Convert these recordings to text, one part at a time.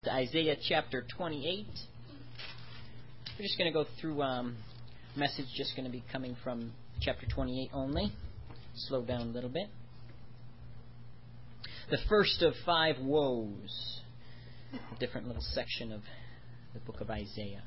to Isaiah chapter 28. We're just going to go through message just going to be coming from chapter 28 only. Slow down a little bit. The first of 5 woes. A different little section of the book of Isaiah.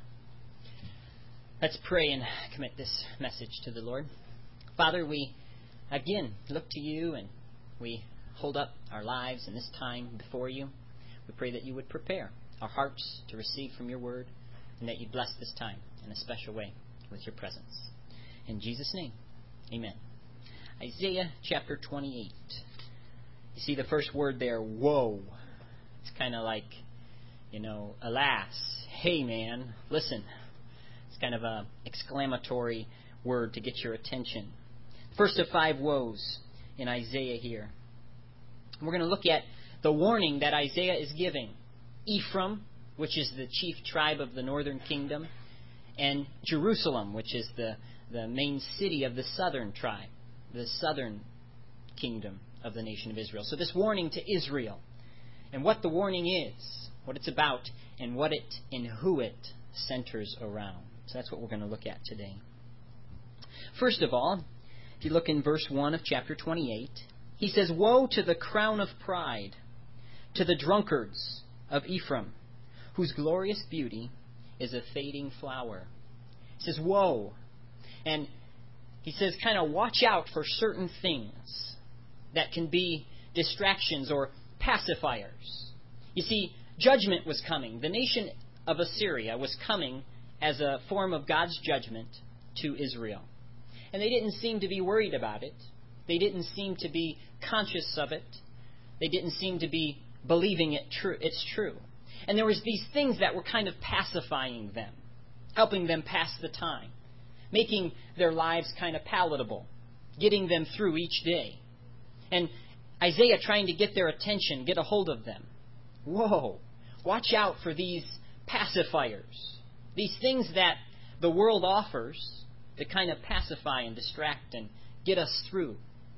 Let's pray and commit this message to the Lord. Father, we again look to you and we hold up our lives and this time before you. We pray that you would prepare our hearts to receive from your word and that you bless this time in a special way with your presence. In Jesus' name, amen. Isaiah chapter 28. You see the first word there, woe. It's kind of like, alas, hey man, listen. It's kind of an exclamatory word to get your attention. First of 5 woes in Isaiah here. We're going to look at the warning that Isaiah is giving. Ephraim, which is the chief tribe of the northern kingdom, and Jerusalem, which is the main city of the southern tribe, the southern kingdom of the nation of Israel. So this warning to Israel, and what the warning is, what it's about, and what it and who it centers around. So that's what we're going to look at today. First of all, if you look in verse 1 of chapter 28, he says, "Woe to the crown of pride, to the drunkards of Ephraim, whose glorious beauty is a fading flower." He says, woe. And he says, kind of watch out for certain things that can be distractions or pacifiers. You see, judgment was coming. The nation of Assyria was coming as a form of God's judgment to Israel. And they didn't seem to be worried about it. They didn't seem to be conscious of it. They didn't seem to be believing it's true. And there was these things that were kind of pacifying them, helping them pass the time, making their lives kind of palatable, getting them through each day. And Isaiah trying to get their attention, get a hold of them. Whoa, watch out for these pacifiers, these things that the world offers to kind of pacify and distract and get us through.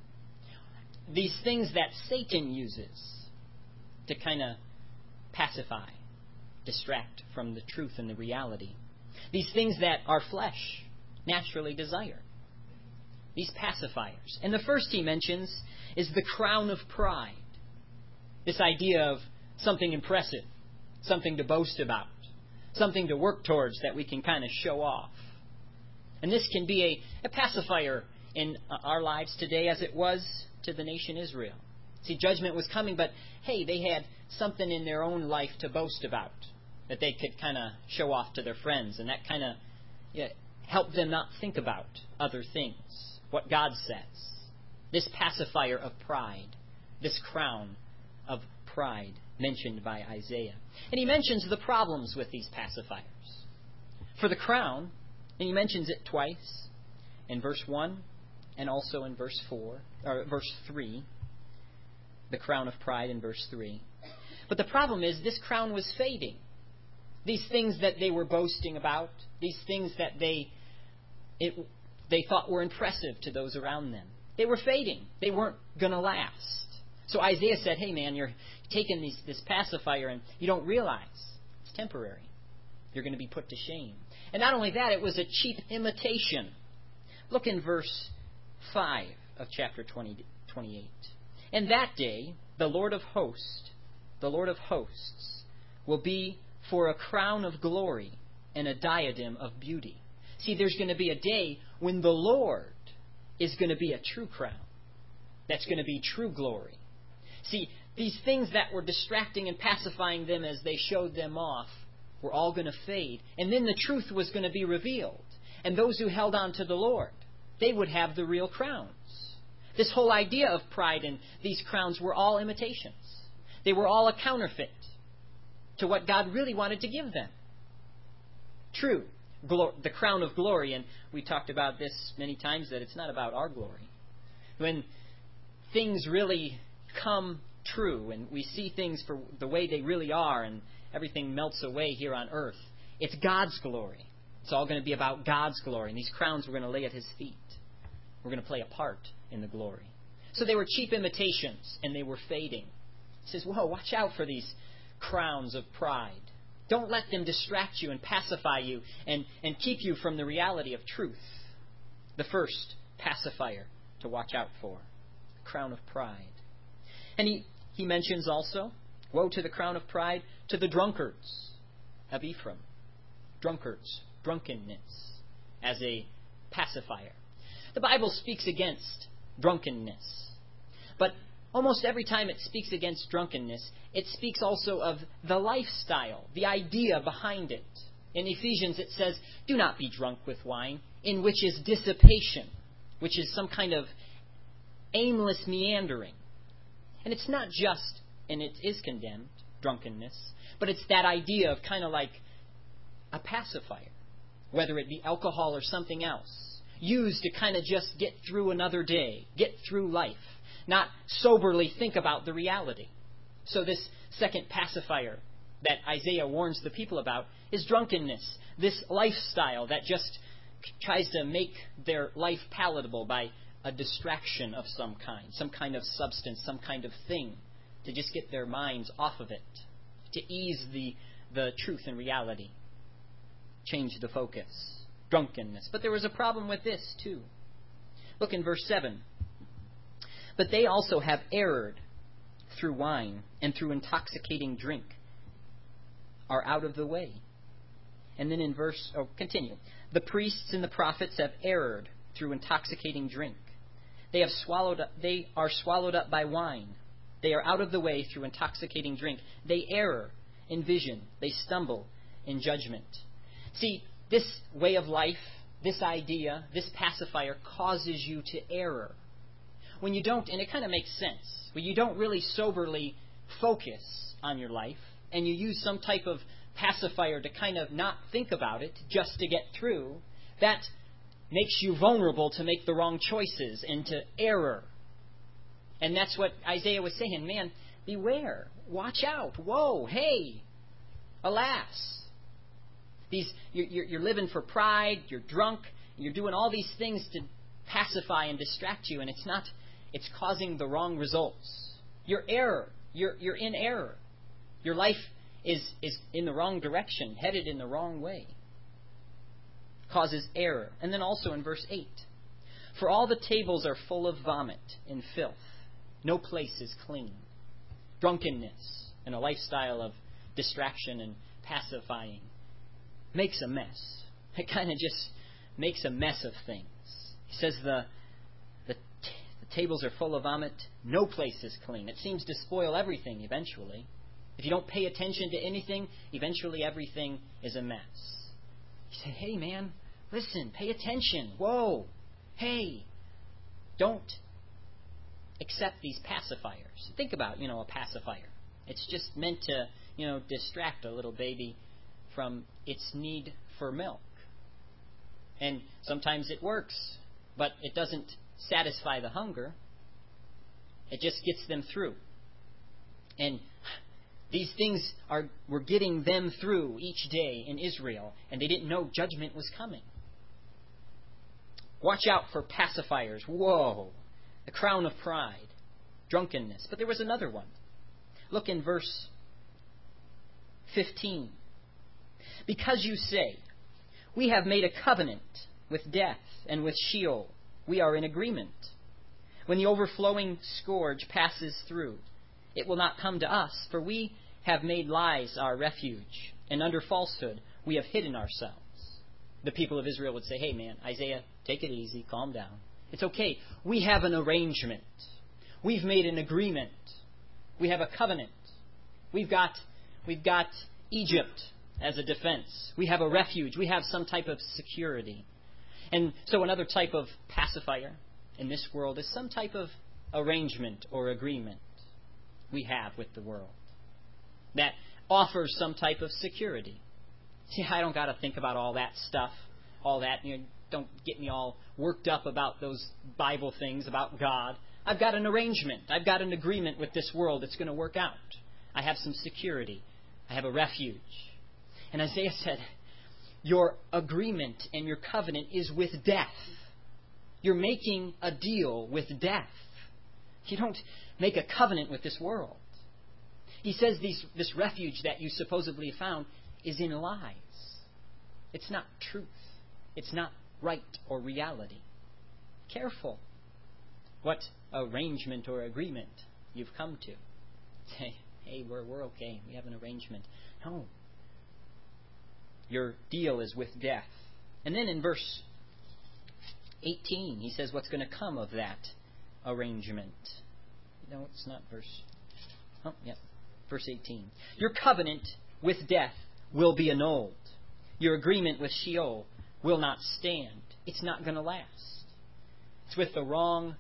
These things that Satan uses to kind of pacify, distract from the truth and the reality. These things that our flesh naturally desire. These pacifiers. And the first he mentions is the crown of pride. This idea of something impressive, something to boast about, something to work towards that we can kind of show off. And this can be a pacifier in our lives today as it was to the nation Israel. See, judgment was coming, but hey, they had something in their own life to boast about that they could kind of show off to their friends, and that kind of helped them not think about other things, what God says. This pacifier of pride, this crown of pride mentioned by Isaiah. And he mentions the problems with these pacifiers. For the crown, and he mentions it twice in verse 1 and also in verse 3. The crown of pride in verse 3. But the problem is this crown was fading. These things that they were boasting about, these things that they thought were impressive to those around them, they were fading. They weren't going to last. So Isaiah said, hey man, you're taking this pacifier and you don't realize it's temporary. You're going to be put to shame. And not only that, it was a cheap imitation. Look in verse 5 of chapter 28. And that day, the Lord of hosts, will be for a crown of glory and a diadem of beauty. See, there's going to be a day when the Lord is going to be a true crown. That's going to be true glory. See, these things that were distracting and pacifying them as they showed them off were all going to fade. And then the truth was going to be revealed. And those who held on to the Lord, they would have the real crowns. This whole idea of pride and these crowns were all imitations. They were all a counterfeit to what God really wanted to give them. True, the crown of glory, and we talked about this many times, that it's not about our glory. When things really come true and we see things for the way they really are and everything melts away here on earth, it's God's glory. It's all going to be about God's glory, and these crowns we're going to lay at His feet. We're going to play a part in the glory. So they were cheap imitations, and they were fading. He says, whoa, watch out for these crowns of pride. Don't let them distract you and pacify you and keep you from the reality of truth. The first pacifier to watch out for, the crown of pride. And he mentions also, woe to the crown of pride, to the drunkards of Ephraim. Drunkards, drunkenness, as a pacifier. The Bible speaks against drunkenness. But almost every time it speaks against drunkenness, it speaks also of the lifestyle, the idea behind it. In Ephesians it says, do not be drunk with wine, in which is dissipation, which is some kind of aimless meandering. And it's not just, and it is condemned, drunkenness, but it's that idea of kind of like a pacifier, whether it be alcohol or something else, used to kind of just get through another day, get through life, not soberly think about the reality. So this second pacifier that Isaiah warns the people about is drunkenness, this lifestyle that just tries to make their life palatable by a distraction of some kind of substance, some kind of thing, to just get their minds off of it, to ease the truth and reality, change the focus. Drunkenness. But there was a problem with this too. Look in verse 7. But they also have erred through wine and through intoxicating drink, are out of the way. And then in continue. The priests and the prophets have erred through intoxicating drink. They are swallowed up by wine. They are out of the way through intoxicating drink. They err in vision. They stumble in judgment. See, this way of life, this idea, this pacifier causes you to err. When you don't, and it kind of makes sense, when you don't really soberly focus on your life, and you use some type of pacifier to kind of not think about it, just to get through, that makes you vulnerable to make the wrong choices and to error. And that's what Isaiah was saying. Man, beware. Watch out. Whoa. Hey. Alas. You're living for pride. You're drunk. You're doing all these things to pacify and distract you. And it's causing the wrong results. You're in error. Your life is in the wrong direction, headed in the wrong way. Causes error. And then also in verse 8. For all the tables are full of vomit and filth. No place is clean. Drunkenness and a lifestyle of distraction and pacifying makes a mess. It kind of just makes a mess of things. He says the tables are full of vomit. No place is clean. It seems to spoil everything eventually. If you don't pay attention to anything, eventually everything is a mess. You say, hey man, listen, pay attention. Whoa, hey, don't accept these pacifiers. Think about, a pacifier. It's just meant to, distract a little baby from its need for milk. And sometimes it works, but it doesn't satisfy the hunger. It just gets them through. And these things were getting them through each day in Israel, and they didn't know judgment was coming. Watch out for pacifiers. Whoa. The crown of pride. Drunkenness. But there was another one. Look in verse 15. Because you say, we have made a covenant with death and with Sheol. We are in agreement. When the overflowing scourge passes through, it will not come to us, for we have made lies our refuge, and under falsehood we have hidden ourselves. The people of Israel would say, hey man, Isaiah, take it easy, calm down. It's okay. We have an arrangement. We've made an agreement. We have a covenant. We've got Egypt as a defense. We have a refuge. We have some type of security. And so another type of pacifier in this world is some type of arrangement or agreement we have with the world that offers some type of security. See, I don't got to think about all that stuff, all that. Don't get me all worked up about those Bible things, about God. I've got an arrangement. I've got an agreement with this world that's going to work out. I have some security. I have a refuge. And Isaiah said, your agreement and your covenant is with death. You're making a deal with death. You don't make a covenant with this world. He says this refuge that you supposedly found is in lies. It's not truth. It's not right or reality. Careful what arrangement or agreement you've come to. Say, hey, we're okay. We have an arrangement. No. Your deal is with death. And then in verse 18, he says what's going to come of that arrangement. No, it's not verse... Oh, yeah. Verse 18. Your covenant with death will be annulled. Your agreement with Sheol will not stand. It's not going to last. It's with the wrong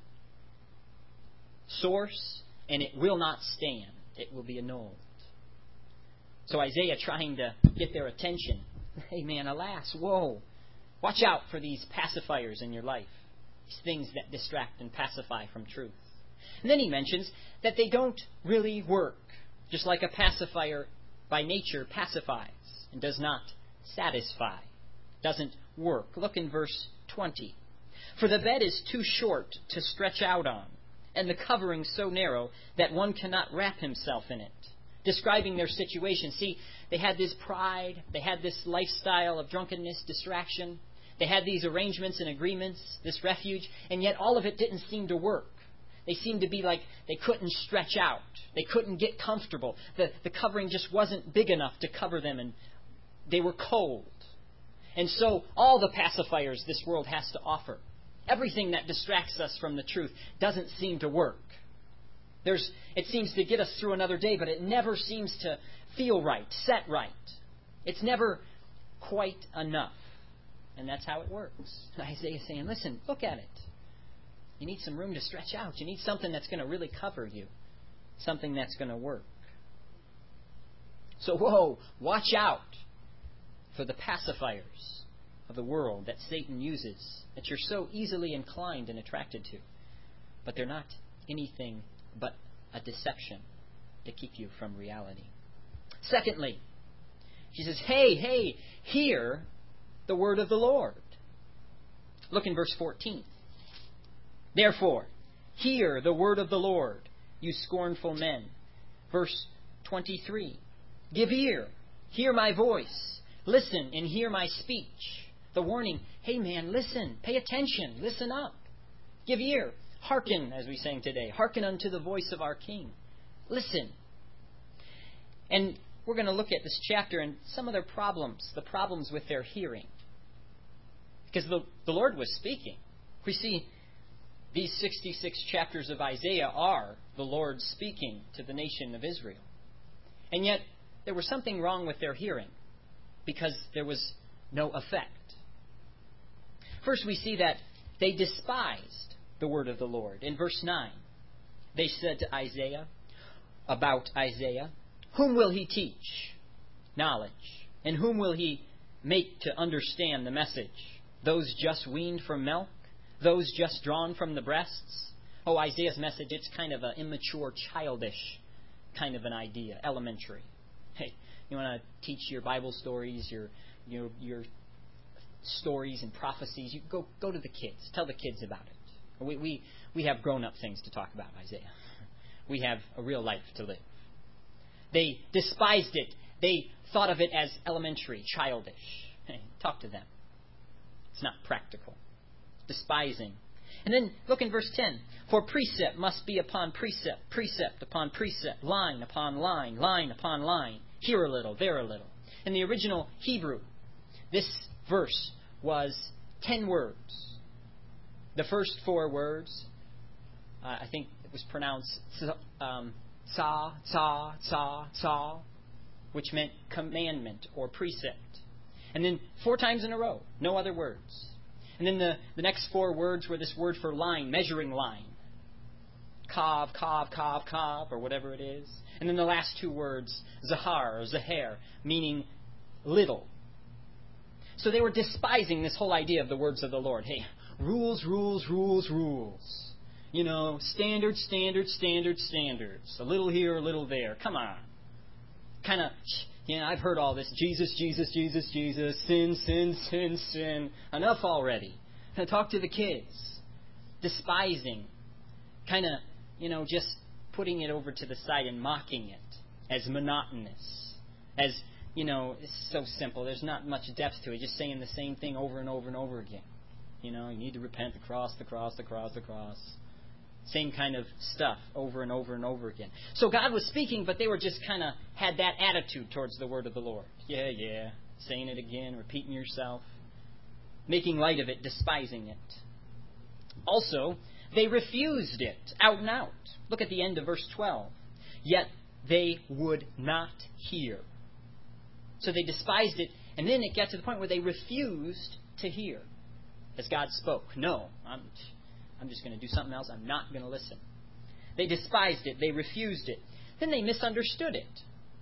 source, and it will not stand. It will be annulled. So Isaiah, trying to get their attention, hey man, alas, woe. Watch out for these pacifiers in your life. These things that distract and pacify from truth. And then he mentions that they don't really work. Just like a pacifier by nature pacifies and does not satisfy. Doesn't work. Look in verse 20. For the bed is too short to stretch out on, and the covering so narrow that one cannot wrap himself in it. Describing their situation. See, they had this pride, they had this lifestyle of drunkenness, distraction, they had these arrangements and agreements, this refuge, and yet all of it didn't seem to work. They seemed to be like they couldn't stretch out. They couldn't get comfortable. The covering just wasn't big enough to cover them, and they were cold. And so all the pacifiers this world has to offer, everything that distracts us from the truth, doesn't seem to work. It seems to get us through another day, but it never seems to feel right, set right. It's never quite enough. And that's how it works. Isaiah's saying, listen, look at it. You need some room to stretch out. You need something that's going to really cover you. Something that's going to work. So, whoa, watch out for the pacifiers of the world that Satan uses, that you're so easily inclined and attracted to. But they're not anything but a deception to keep you from reality. Secondly, she says, hey, hear the word of the Lord. Look in verse 14. Therefore, hear the word of the Lord, you scornful men. Verse 23. Give ear, hear my voice, listen and hear my speech. The warning, hey man, listen, pay attention, listen up. Give ear, hearken, as we sang today, hearken unto the voice of our King. Listen. And we're going to look at this chapter and some of their problems, the problems with their hearing. Because the Lord was speaking. We see these 66 chapters of Isaiah are the Lord speaking to the nation of Israel. And yet, there was something wrong with their hearing because there was no effect. First, we see that they despised the word of the Lord. In verse 9, they said to Isaiah, about Isaiah, whom will he teach knowledge? And whom will he make to understand the message? Those just weaned from milk? Those just drawn from the breasts? Oh, Isaiah's message, it's kind of an immature, childish kind of an idea, elementary. Hey, you want to teach your Bible stories, your stories and prophecies, you go to the kids. Tell the kids about it. We have grown-up things to talk about, Isaiah. We have a real life to live. They despised it. They thought of it as elementary, childish. Hey, talk to them. It's not practical. Despising. And then look in verse 10. For precept must be upon precept, precept upon precept, line upon line, line upon line, here a little, there a little. In the original Hebrew, this verse was 10 words. The first 4 words, I think it was pronounced sa, sa, sa, sa, which meant commandment or precept. And then 4 times in a row, no other words. And then the next 4 words were this word for line, measuring line. Kav, kav, kav, kav, or whatever it is. And then the last 2 words, zahar, or zaher, meaning little. So they were despising this whole idea of the words of the Lord. Hey, rules, rules, rules, rules. You know, standards, standards, standards, standards. A little here, a little there. Come on. Kind of, I've heard all this. Jesus, Jesus, Jesus, Jesus. Sin, sin, sin, sin. Enough already. Talk to the kids. Despising. Kind of, just putting it over to the side and mocking it. as monotonous, as, it's so simple. There's not much depth to it, just saying the same thing over and over and over again. You need to repent, the cross, the cross, the cross, the cross. Same kind of stuff over and over and over again. So God was speaking, but they were just kind of had that attitude towards the word of the Lord. Yeah, saying it again, repeating yourself, making light of it, despising it. Also, they refused it out and out. Look at the end of verse 12. Yet they would not hear. So they despised it, and then it got to the point where they refused to hear as God spoke. No, I'm just going to do something else. I'm not going to listen. They despised it. They refused it. Then they misunderstood it.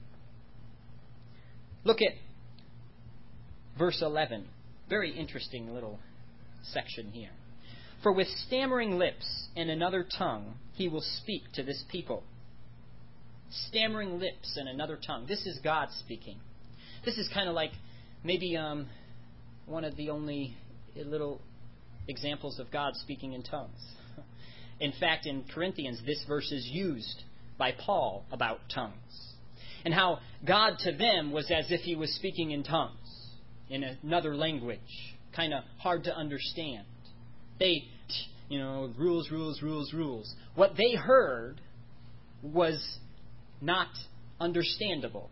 Look at verse 11. Very interesting little section here. For with stammering lips and another tongue he will speak to this people. Stammering lips and another tongue. This is God speaking. This is kind of like maybe one of the only little examples of God speaking in tongues. In fact, in Corinthians, this verse is used by Paul about tongues. And how God to them was as if he was speaking in tongues, in another language, kind of hard to understand. They, rules, rules, rules, rules. What they heard was not understandable.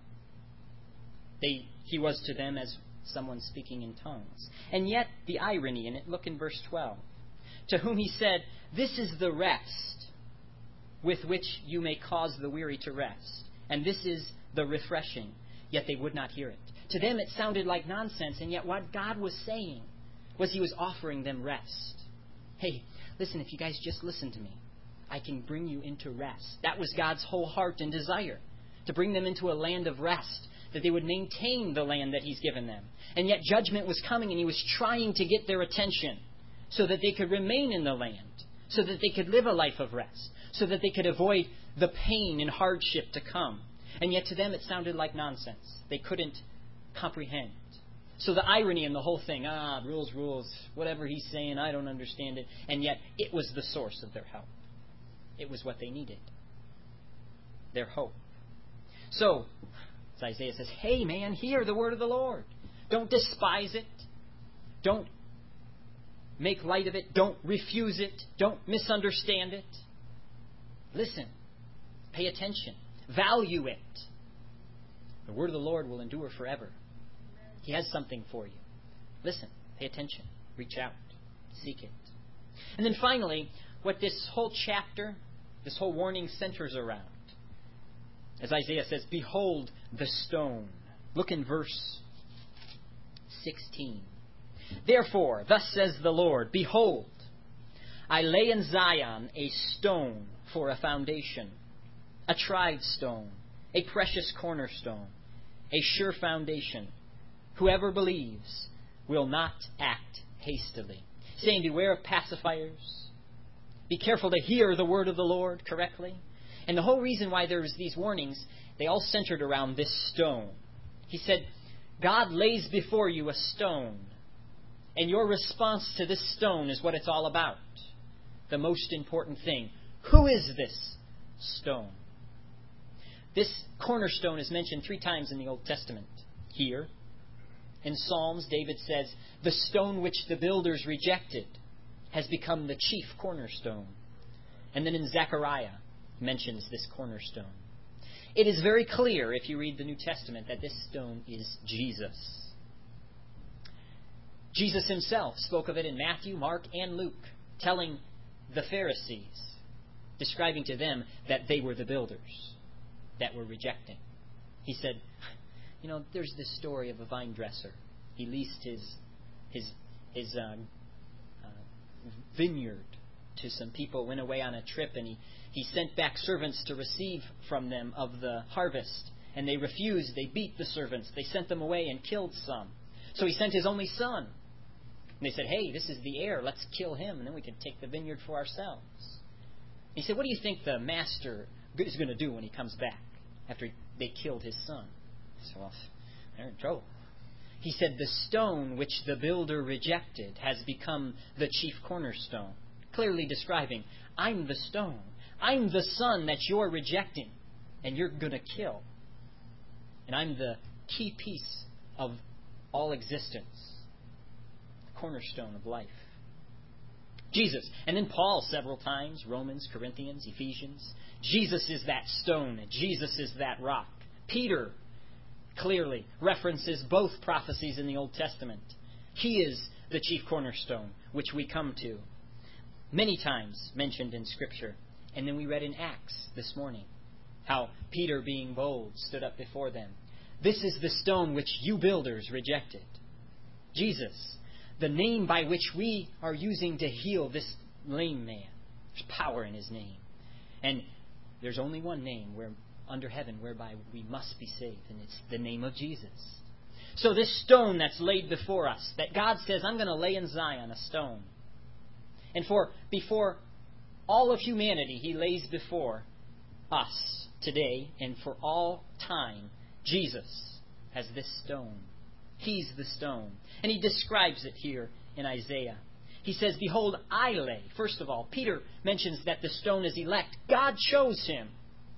He was to them as someone speaking in tongues. And yet, the irony in it, look in verse 12. To whom he said, this is the rest with which you may cause the weary to rest. And this is the refreshing. Yet they would not hear it. To them it sounded like nonsense, and yet what God was saying was he was offering them rest. Hey, listen, if you guys just listen to me, I can bring you into rest. That was God's whole heart and desire, to bring them into a land of rest, that they would maintain the land that he's given them. And yet judgment was coming, and he was trying to get their attention so that they could remain in the land, so that they could live a life of rest, so that they could avoid the pain and hardship to come. And yet to them it sounded like nonsense. They couldn't comprehend. So the irony in the whole thing, rules, rules, whatever he's saying, I don't understand it. And yet it was the source of their help. It was what they needed. Their hope. So, as Isaiah says, hey man, hear the word of the Lord. Don't despise it. Don't make light of it. Don't refuse it. Don't misunderstand it. Listen. Pay attention. Value it. The word of the Lord will endure forever. He has something for you. Listen. Pay attention. Reach out. Seek it. And then finally, what this whole chapter, this whole warning centers around. As Isaiah says, behold the stone. Look in verse 16. Therefore, thus says the Lord, behold, I lay in Zion a stone for a foundation, a tried stone, a precious cornerstone, a sure foundation. Whoever believes will not act hastily. Saying, beware of pacifiers. Be careful to hear the word of the Lord correctly. And the whole reason why there's these warnings, they all centered around this stone. He said, God lays before you a stone. And your response to this stone is what it's all about. The most important thing. Who is this stone? This cornerstone is mentioned 3 times in the Old Testament. Here, in Psalms, David says, the stone which the builders rejected has become the chief cornerstone. And then in Zechariah, mentions this cornerstone. It is very clear, if you read the New Testament, that this stone is Jesus. Jesus himself spoke of it in Matthew, Mark, and Luke, telling the Pharisees, describing to them that they were the builders that were rejecting. He said, there's this story of a vine dresser. He leased his vineyard to some people, went away on a trip, and he sent back servants to receive from them of the harvest. And they refused. They beat the servants. They sent them away and killed some. So he sent his only son. And they said, hey, this is the heir. Let's kill him, and then we can take the vineyard for ourselves. He said, what do you think the master is going to do when he comes back after they killed his son? So, well, they're in trouble. He said, the stone which the builder rejected has become the chief cornerstone. Clearly describing, I'm the stone. I'm the son that you're rejecting and you're going to kill. And I'm the key piece of all existence, the cornerstone of life. Jesus. And then Paul several times, Romans, Corinthians, Ephesians. Jesus is that stone. Jesus is that rock. Peter clearly references both prophecies in the Old Testament. He is the chief cornerstone, which we come to many times mentioned in Scripture. And then we read in Acts this morning how Peter, being bold, stood up before them. This is the stone which you builders rejected. Jesus, the name by which we are using to heal this lame man. There's power in His name. And there's only one name under heaven whereby we must be saved, and it's the name of Jesus. So this stone that's laid before us, that God says, I'm going to lay in Zion a stone. And before all of humanity, He lays before us today and for all time, Jesus as this stone. He's the stone. And He describes it here in Isaiah. He says, behold, I lay. First of all, Peter mentions that the stone is elect. God chose him.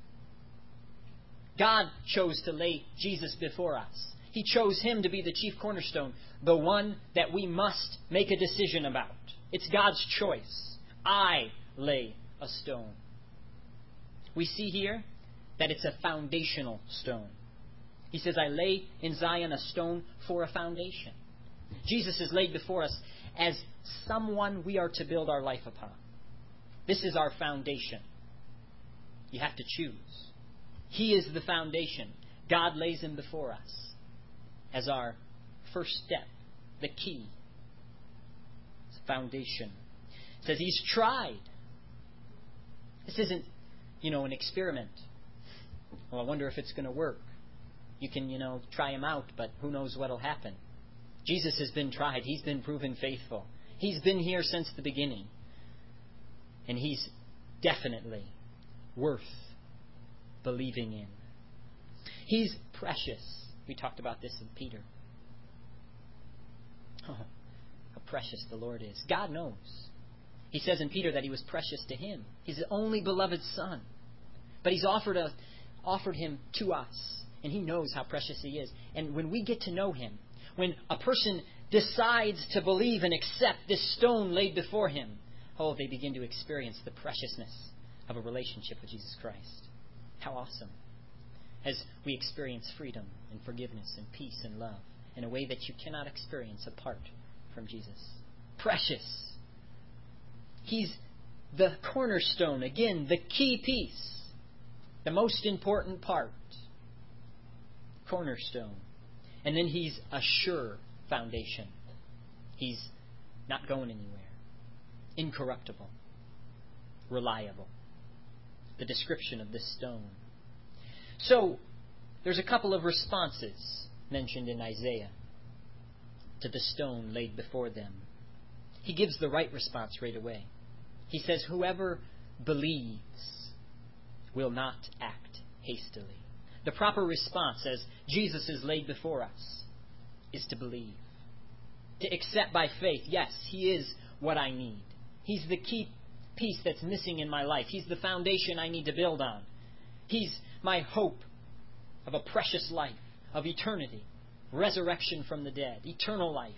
God chose to lay Jesus before us. He chose Him to be the chief cornerstone, the one that we must make a decision about. It's God's choice. I lay a stone. We see here that it's a foundational stone. He says, I lay in Zion a stone for a foundation. Jesus is laid before us as someone we are to build our life upon. This is our foundation. You have to choose. He is the foundation. God lays Him before us as our first step, the key. It's a foundation. It says He's tried. This isn't, an experiment. Well, I wonder if it's going to work. You can, try Him out, but who knows what will happen. Jesus has been tried. He's been proven faithful. He's been here since the beginning. And He's definitely worth believing in. He's precious. We talked about this with Peter. Oh, how precious the Lord is. God knows. He says in Peter that He was precious to Him. He's the only beloved Son. But He's offered Him to us. And He knows how precious He is. And when we get to know Him, when a person decides to believe and accept this stone laid before him, they begin to experience the preciousness of a relationship with Jesus Christ. How awesome. As we experience freedom and forgiveness and peace and love in a way that you cannot experience apart from Jesus. Precious. He's the cornerstone. Again, the key piece. The most important part. Cornerstone. And then He's a sure foundation. He's not going anywhere. Incorruptible. Reliable. The description of this stone. So, there's a couple of responses mentioned in Isaiah to the stone laid before them. He gives the right response right away. He says, whoever believes will not act hastily. The proper response as Jesus is laid before us is to believe. To accept by faith, yes, He is what I need. He's the key piece that's missing in my life. He's the foundation I need to build on. He's my hope of a precious life, of eternity, resurrection from the dead, eternal life.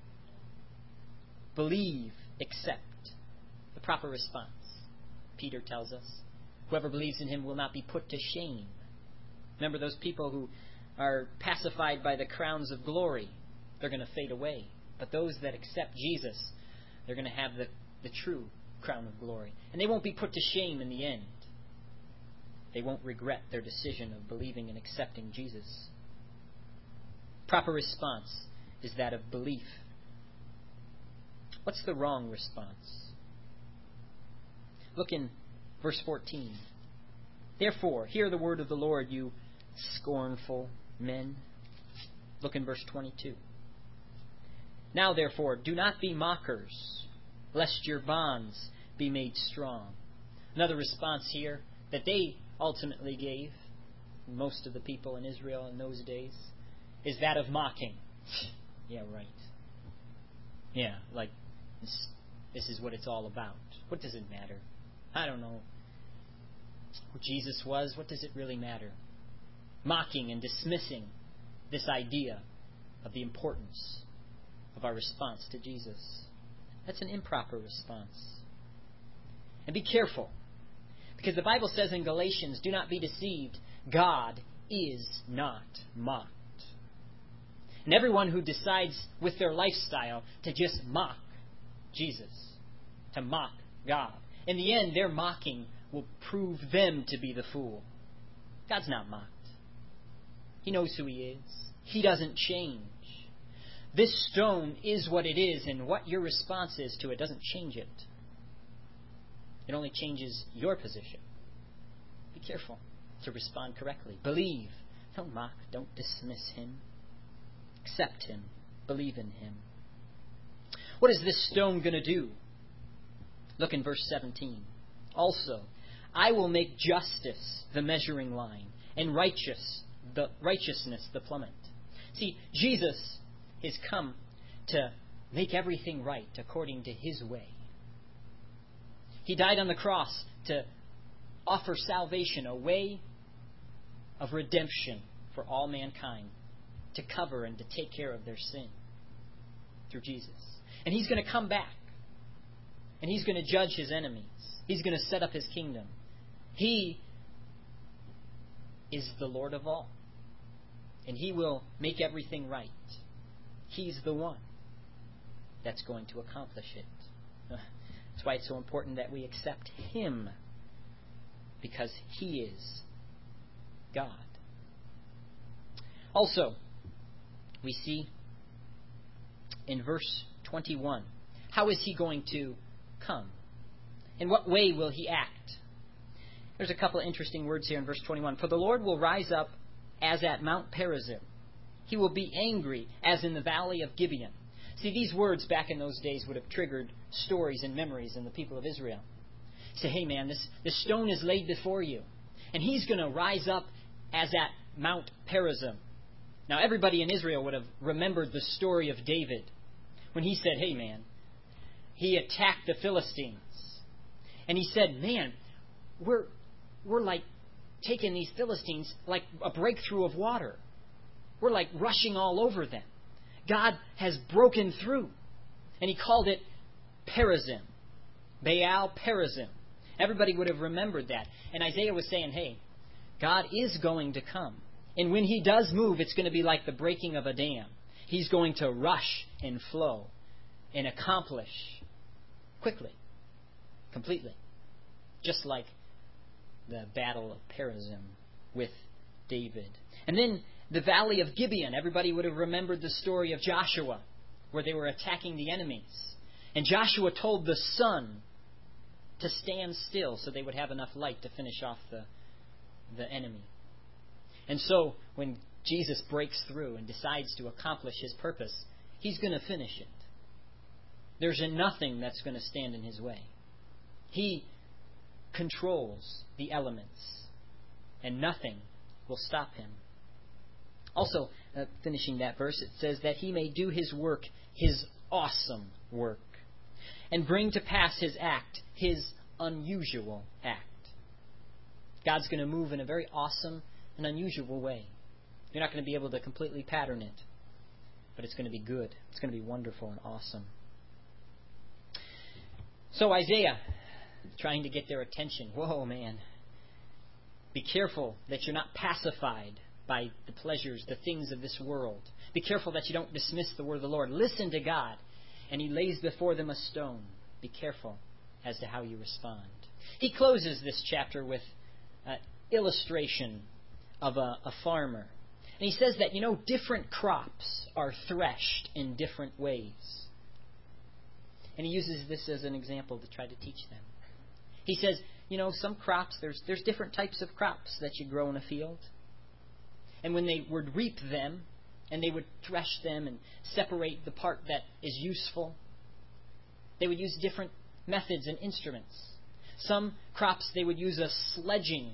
Believe, accept. The proper response. Peter tells us, whoever believes in Him will not be put to shame. Remember those people who are pacified by the crowns of glory? They're going to fade away. But those that accept Jesus, they're going to have the true crown of glory. And they won't be put to shame in the end. They won't regret their decision of believing and accepting Jesus. Proper response is that of belief. What's the wrong response? Look in verse 14. Therefore, hear the word of the Lord, you scornful men. Look in verse 22. Now, therefore, do not be mockers, lest your bonds be made strong. Another response here that they ultimately gave, most of the people in Israel in those days, is that of mocking. Yeah, right. Yeah, like this is what it's all about. What does it matter? I don't know who Jesus was. What does it really matter? mocking and dismissing this idea of the importance of our response to Jesus. That's an improper response. And be careful, because the Bible says in Galatians, do not be deceived, God is not mocked. And everyone who decides with their lifestyle to just mock Jesus, to mock God, in the end, their mocking will prove them to be the fool. God's not mocked. He knows who He is. He doesn't change. This stone is what it is, and what your response is to it doesn't change it. It only changes your position. Be careful to respond correctly. Believe. Don't mock. Don't dismiss Him. Accept Him. Believe in Him. What is this stone going to do? Look in verse 17. Also, I will make justice the measuring line, and righteousness the plummet. See, Jesus has come to make everything right according to His way. He died on the cross to offer salvation, a way of redemption for all mankind, to cover and to take care of their sin through Jesus. And He's going to come back, and He's going to judge His enemies. He's going to set up His kingdom. He is the Lord of all, and He will make everything right. He's the one that's going to accomplish it. That's why it's so important that we accept Him, because He is God. Also, we see in verse 21, how is He going to come? In what way will He act? There's a couple of interesting words here in verse 21. For the Lord will rise up as at Mount Perazim. He will be angry as in the valley of Gibeon. See, these words back in those days would have triggered stories and memories in the people of Israel. Say, hey man, this stone is laid before you, and He's going to rise up as at Mount Perazim. Now, everybody in Israel would have remembered the story of David when he said, hey man, he attacked the Philistines. And he said, man, we're like taking these Philistines like a breakthrough of water. We're like rushing all over them. God has broken through. And He called it Perazim. Baal Perazim. Everybody would have remembered that. And Isaiah was saying, hey, God is going to come. And when He does move, it's going to be like the breaking of a dam. He's going to rush and flow and accomplish quickly, completely. Just like the battle of Perazim with David. And then the valley of Gibeon. Everybody would have remembered the story of Joshua, where they were attacking the enemies. And Joshua told the sun to stand still so they would have enough light to finish off the enemy. And so when Jesus breaks through and decides to accomplish His purpose, He's going to finish it. There's nothing that's going to stand in His way. He controls the elements, and nothing will stop Him. Also, finishing that verse, it says that He may do His work, His awesome work, and bring to pass His act, His unusual act. God's going to move in a very awesome and unusual way. You're not going to be able to completely pattern it, but it's going to be good. It's going to be wonderful and awesome. So Isaiah, trying to get their attention. Whoa, man. Be careful that you're not pacified by the pleasures, the things of this world. Be careful that you don't dismiss the word of the Lord. Listen to God. And He lays before them a stone. Be careful as to how you respond. He closes this chapter with an illustration of a farmer. And he says that, different crops are threshed in different ways. And he uses this as an example to try to teach them. He says, some crops, there's different types of crops that you grow in a field. And when they would reap them, and they would thresh them and separate the part that is useful, they would use different methods and instruments. Some crops, they would use a sledging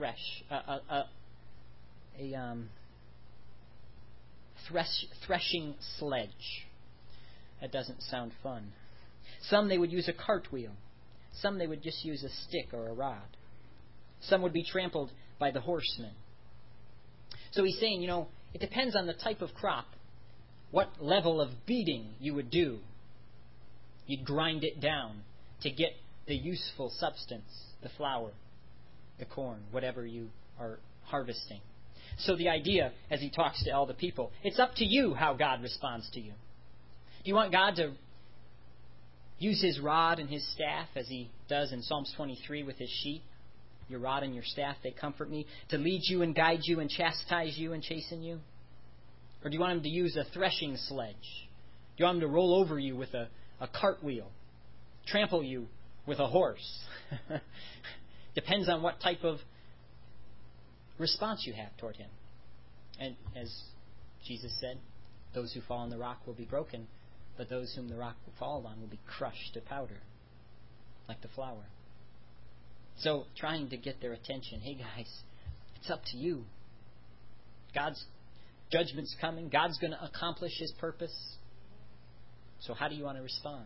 threshing sledge. That doesn't sound fun. Some they would use a cartwheel. Some they would just use a stick or a rod. Some would be trampled by the horsemen. So he's saying, it depends on the type of crop, what level of beating you would do. You'd grind it down to get the useful substance, the flour, the corn, whatever you are harvesting. So the idea, as he talks to all the people, it's up to you how God responds to you. Do you want God to use His rod and His staff, as He does in Psalms 23 with His sheep? Your rod and your staff, they comfort me. To lead you and guide you and chastise you and chasten you? Or do you want Him to use a threshing sledge? Do you want Him to roll over you with a cartwheel? Trample you with a horse? Depends on what type of response you have toward Him. And as Jesus said, those who fall on the rock will be broken, but those whom the rock will fall on will be crushed to powder, like the flour. So, trying to get their attention. Hey guys, it's up to you. God's judgment's coming. God's going to accomplish His purpose. So how do you want to respond?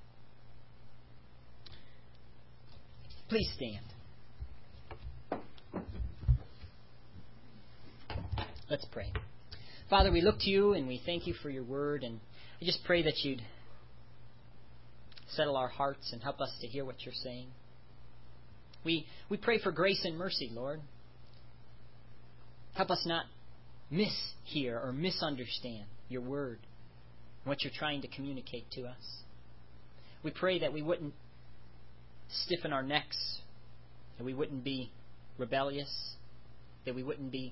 Please stand. Let's pray. Father, we look to You and we thank You for Your word, and I just pray that You'd settle our hearts and help us to hear what You're saying. We pray for grace and mercy, Lord. Help us not mishear or misunderstand Your word, what You're trying to communicate to us. We pray that we wouldn't stiffen our necks, that we wouldn't be rebellious, that we wouldn't be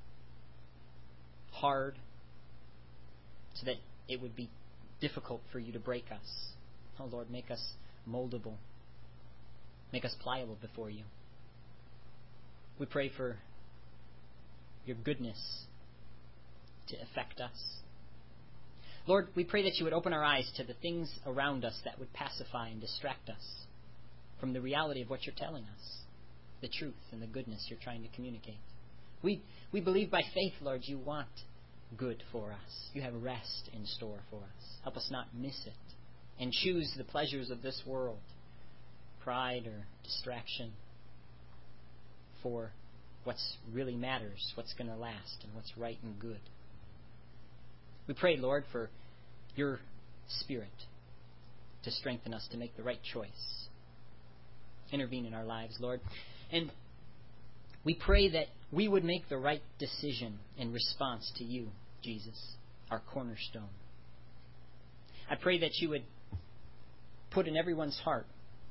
hard, so that it would be difficult for You to break us. Oh Lord, make us moldable. Make us pliable before You. We pray for Your goodness to affect us. Lord, we pray that You would open our eyes to the things around us that would pacify and distract us from the reality of what You're telling us, the truth and the goodness You're trying to communicate. We believe by faith, Lord, You want good for us. You have rest in store for us. Help us not miss it and choose the pleasures of this world, pride or distraction, for what's really matters, what's going to last, and what's right and good. We pray, Lord, for Your Spirit to strengthen us to make the right choice. Intervene in our lives, Lord. And we pray that we would make the right decision in response to You, Jesus, our cornerstone. I pray that You would put in everyone's heart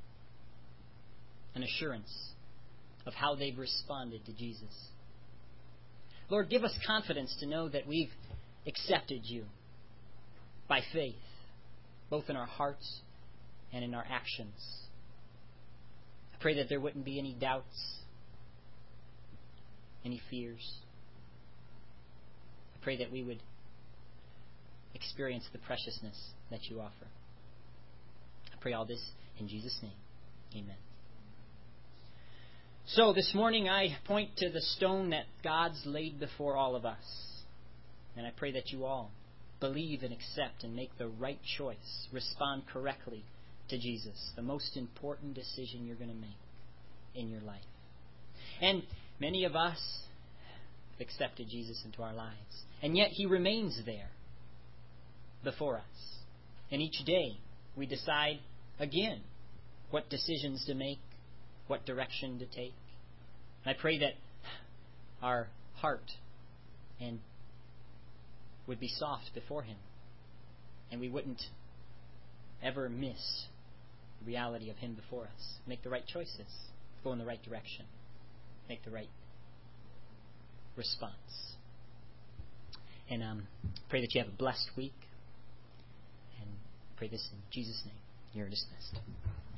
an assurance of how they've responded to Jesus. Lord, give us confidence to know that we've accepted You by faith, both in our hearts and in our actions. I pray that there wouldn't be any doubts, any fears. I pray that we would experience the preciousness that You offer. I pray all this in Jesus' name. Amen. So this morning I point to the stone that God's laid before all of us. And I pray that you all believe and accept and make the right choice. Respond correctly to Jesus, the most important decision you're going to make in your life. And many of us have accepted Jesus into our lives. And yet He remains there before us. And each day we decide again what decisions to make, what direction to take. And I pray that our heart and would be soft before Him, and we wouldn't ever miss the reality of Him before us. Make the right choices, go in the right direction, make the right response. And pray that you have a blessed week, and pray this in Jesus' name. You're dismissed.